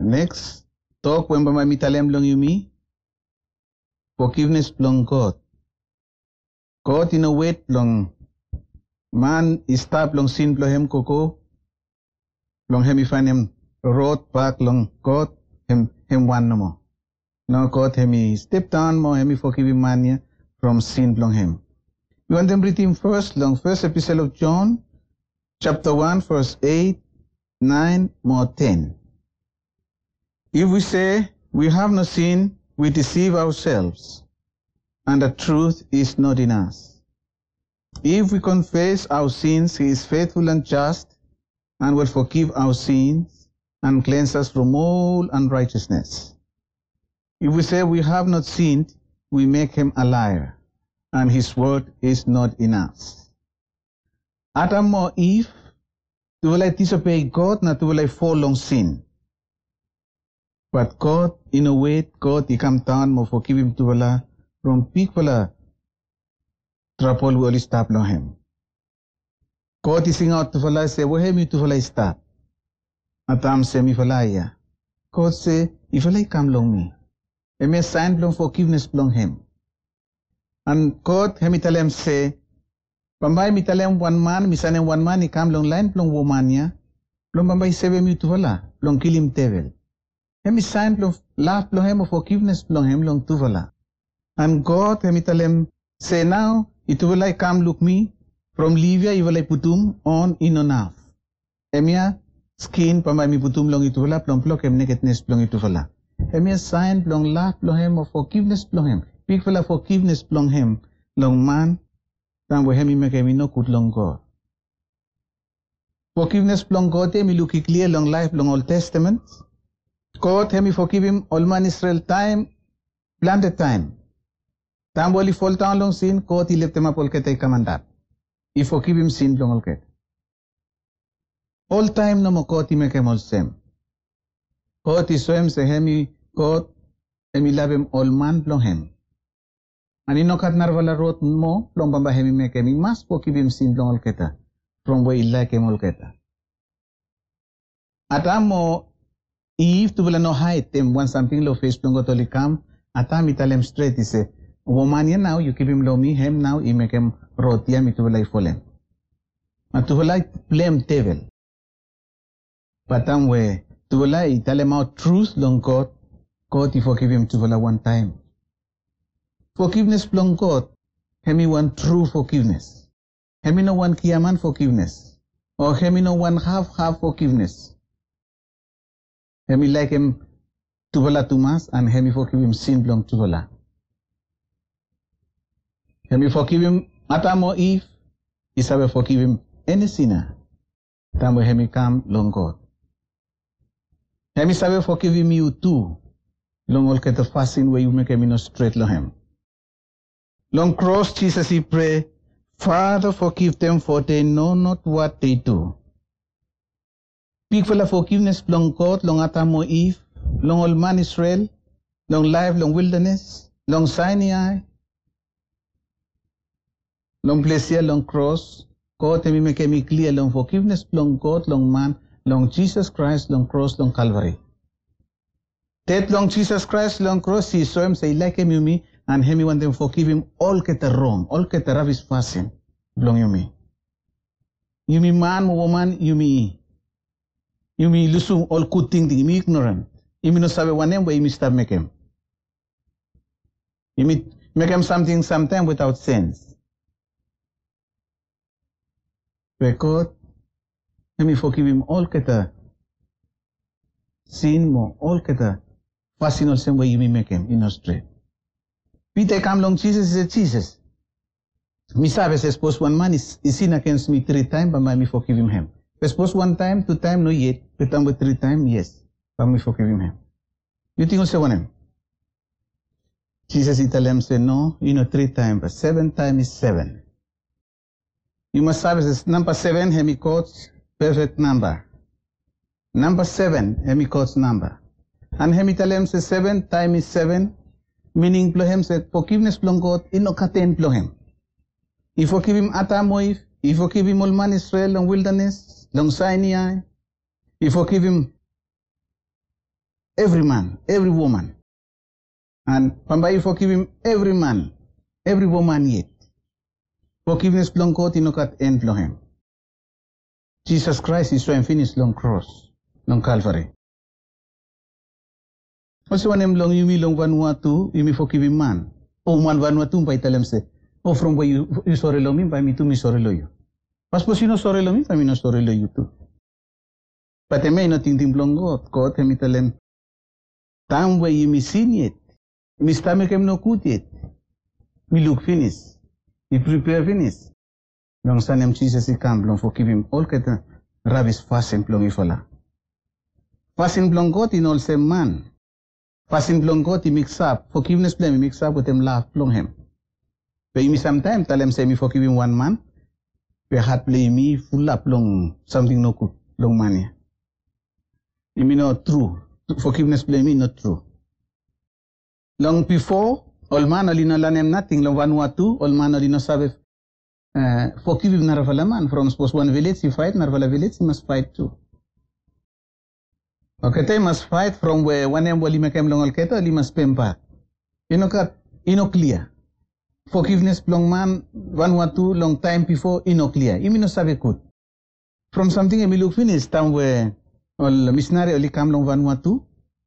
Next, talk when ba mitalem long yumi. Forgiveness long God. God in a wait long. Man is stop long sin long hem koko. Long hem ifan hem road back long God hem one no more. No God hem step down more hem forgive him man from sin long him. We want them read him first long first epistle of John, chapter 1, verse 8, 9, more 10. If we say we have no sin, we deceive ourselves, and the truth is not in us. If we confess our sins, he is faithful and just, and will forgive our sins, and cleanse us from all unrighteousness. If we say we have not sinned, we make him a liar, and his word is not in us. Adam or Eve, tuwalay disobey God na tuwalay fall sin. But God, in a way, God, he come down mo forgive him tuwala from big wala trouble will stop long him. God is sing out tuwala say, wohe mi tuwala stop. Atam say mi falaya. God say, if I come long me. E me sign long forgiveness long him. And God, hemitalem say, pambay mitalem one man, misanem one man, he come long line long woman ya. Long pambay sebe mi tuwala, long kill him devil. Hemi sign long laugh long him of forgiveness long him long tuwala. And God, hemitalem say now, it will I come look me from Livia, it will I putum on in enough. Emia skin pambay mi putum long ituwala, plong plok em nakedness long ituwala. Emia sign long laugh long him of forgiveness long him. Big fella forgiveness long him, long man, than we hemi make him no good long God. Forgiveness long God, hemi look clear long life, long Old Testament. God hemi forgive him all man Israel time, planted time. Time while he fall down long sin, God he left him up all ketay kamandat. He forgive him sin long all ket. All time no mo God he make him all same. God he so him say hemi God hemi love him all man long him. And inokat narvala wrote mo long bamba hemi make him must forgive him sin long all keta from where he like him all keta. Atamo Eve to no height them when something low face long got come atami tell him straight he say woman now you keep him low me him now he make him rotia me to like fallen. And to like blame devil. But way to like tell him out truth long God he forgive him to one time. Forgiveness long God, hemi one true forgiveness. Hemi no one kiaman forgiveness. Or hemi no one half forgiveness. Hemi like him tuvala tumas and hemi forgive him sin long tuvala. Hemi forgive him Adam or Eve, he sabe forgive him any sinner. Tamo hemi come long God. Hemi sabe forgive him you too. Long all get the fasting where you make him no straight long him. Long cross Jesus he pray, Father forgive them for they know not what they do. Big for forgiveness long God, long Adam or Eve, long old man Israel, long life, long wilderness, long Sinai, long place here, long cross. God me make me clear long forgiveness, long God, long man, long Jesus Christ, long cross, long Calvary. That long Jesus Christ, long cross, he saw him say like him you me. And hemi want them forgive him all get wrong, all get ravis fasting, long you me. You me man, woman, you me listen all good thing, you me ignorant. You me no sabe one name where you me start make him. You me make him something sometime without sense. Because hemi forgive him all get sin mo, all get fasting all same way you me make him in straight. Peter come long Jesus, he said, Jesus. Me sabe, suppose one man is sin against me 3 times, but me forgive him. Suppose 1 time, 2 times, no yet. But 3 times, yes. But me forgive him. You think also one him? Jesus he tell him, say, no, 3 times, but 7 times is 7. You must have number 7, hemi quotes perfect number. Number 7, hemi quotes number. And hemi tell him, say, 7 times is 7. Meaning plohem said forgiveness plong God inokaten plohem. He forgive him Atamoif, he forgive him all man Israel, long wilderness, long Sinai. He forgive him every man, every woman. And pamba you forgive him every man, every woman yet. Forgiveness long God inokat end long him. Jesus Christ is so finished long cross, long Calvary. Also when him long yumi long Vanuatu, yumi forgive him man. Oh man Vanuatu pa italem se. Oh from where you sorry lo me, by me to me sorry lo you. Pas po sino sorry lo me, by me no sorry lo you too. But may not think long God him italem. Time where you me sin yet. Mi stomach him no good yet. We look finish. We prepare finish. Long sanem Jesus I come long forgive him all keta rabbis fasting long ifala. Fasting long God in all same man. Fasting long God he mix up. Forgiveness blame mix up with him laugh long him. But me sometimes tell him say me forgive him one man. But heart play me full up long something no good long money. You mean not true. Forgiveness blame me not true. Long before, all man only no learn him nothing. Long Vanuatu, all man only no sabe forgive him narvala man. From suppose one village he fight, narvala village he must fight too. Okay, they must fight from where one em wali make him long all keto, he must pempa. You know clear. Forgiveness long man, Vanuatu long time before, clear. You mean no sabe good. From something I look finish, time where all missionary only come long Vanuatu,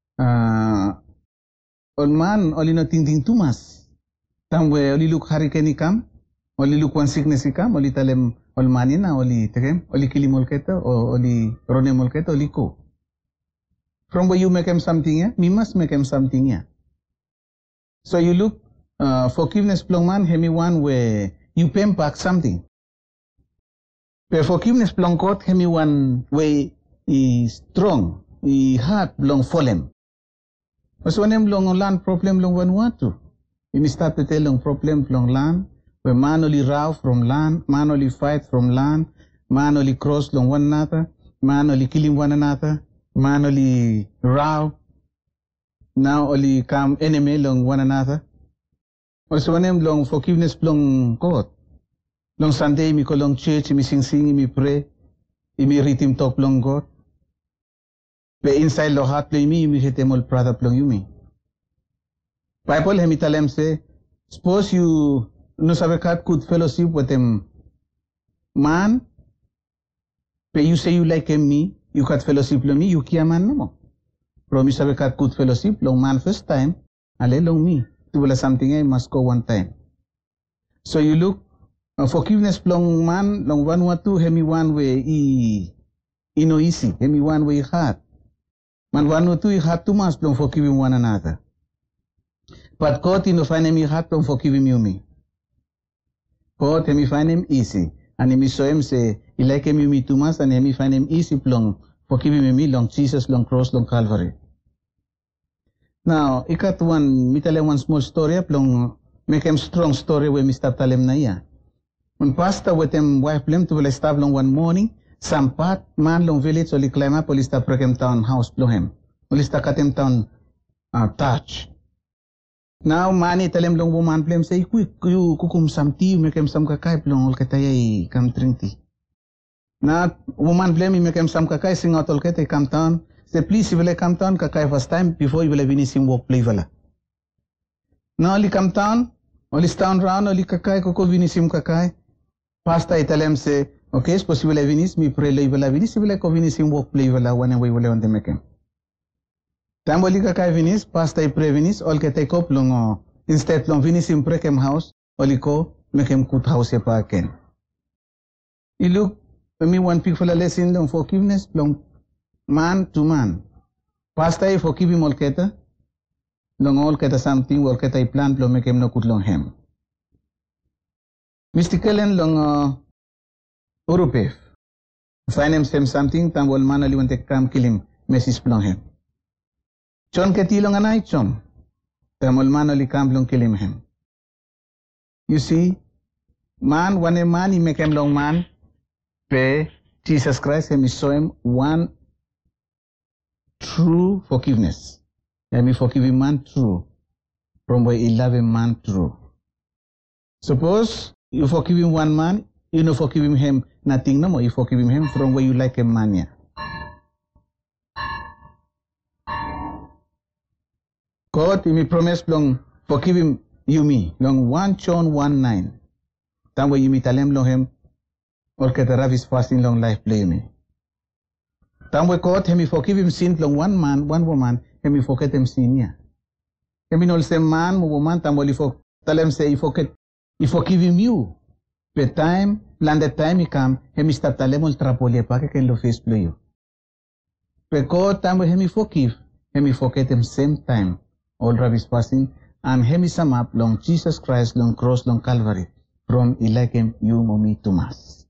all man only no ting too much. Time where only look hurricane come, only look one sickness come, only tell him all manina, only tekem, only kill him olketa, or only rone molketa, only ko. From where you make him something, yeah? Me must make him something, yeah. So you look, forgiveness plong man, hemi one where you pay back something. But forgiveness plong God, hemi one where he strong, he hard long fallen. Mas when him long land problem long one want to. You start to tell long problem long land, where man only row from land, man only fight from land, man only cross long one another, man only killing one another, man only row, now only come enemy long one another. Also when him long forgiveness long God. Long Sunday me ko long church, me sing, me pray, me read him talk long God. But inside lo heart play me hit him all brother plong you me. Bible hemi talem say, suppose you no sabe kat good fellowship with him man, but you say you like him me, you kat fellowship lo me, you kia man no mo. Pero me sabe kat good fellowship long man first time, ale long me. To wala something I must go one time. So you look, forgiveness long man, long Vanuatu, hemi one way no easy, hemi one way hard. Man Vanuatu he hard too much long forgiving one another. But God no find him hard long forgiving you me. God hemi find him easy. And hemi show him say, he like him you me too much and hemi find him easy long forgiving me long Jesus, long cross, long Calvary. Now, ikat one, me tell one small story, long make him strong story where me start tell him na iya. When pastor with him wife blame to will start long one morning, some part man long village only climb up, only start break him town house blow him. Only start cut him town touch. Now money tell him long woman blame say, quick, you kukum some tea, make him some kakay long all katay come drink tea. Now woman blame make him some kakay sing out all katay come town. Say, please, if you come down, kakai first time, before you will finish him work play vala. Now, only come down, only stand round, only kakai, koko finish him kakai. Pastor, I tell him, say, okay, suppose you will finish, me pray lay vala, finish, you will finish him work play vala, when we will want to make him. Time only kakai finish, pastor, I pray finish, all ke take up long, instead long finish him break him house, only ko, make him good house pa again. You look, me one people a lesson long forgiveness, long man to man. Pastor I forgive him all keta. Long all keta something, all keta I plan to make him no good long him. Mr. Kellen long Urupef. Find him same something, tam wal man ali want to come kill him, message long him. Chon keti long anay chon. Tam wal man ali come long kill him. You see, man, one a man, he make him long man, pay Jesus Christ, and he show him one true forgiveness. Let me forgive a man true. From where he love a man true. Suppose you forgive him one man, you know forgive him nothing no more. You forgive him from where you like a man. Yeah. God, me promise long forgive him you me long 1 John 1:9. Tambo you me talem long him or ke the ravis fasting long life play me. Tambo God hemi forgive him sin long one man, one woman, hemi forget him sin ya. Hemi nol se man, woman, tambo li for talem say he forgive him you. The time, plan the time he come, hemi start talem ol trapole pa ke ken lo face play you. But God tambo hemi forget him same time, all ravis fasting, and hemi sum up long Jesus Christ long cross long Calvary, from Eliakim you mo me to mass.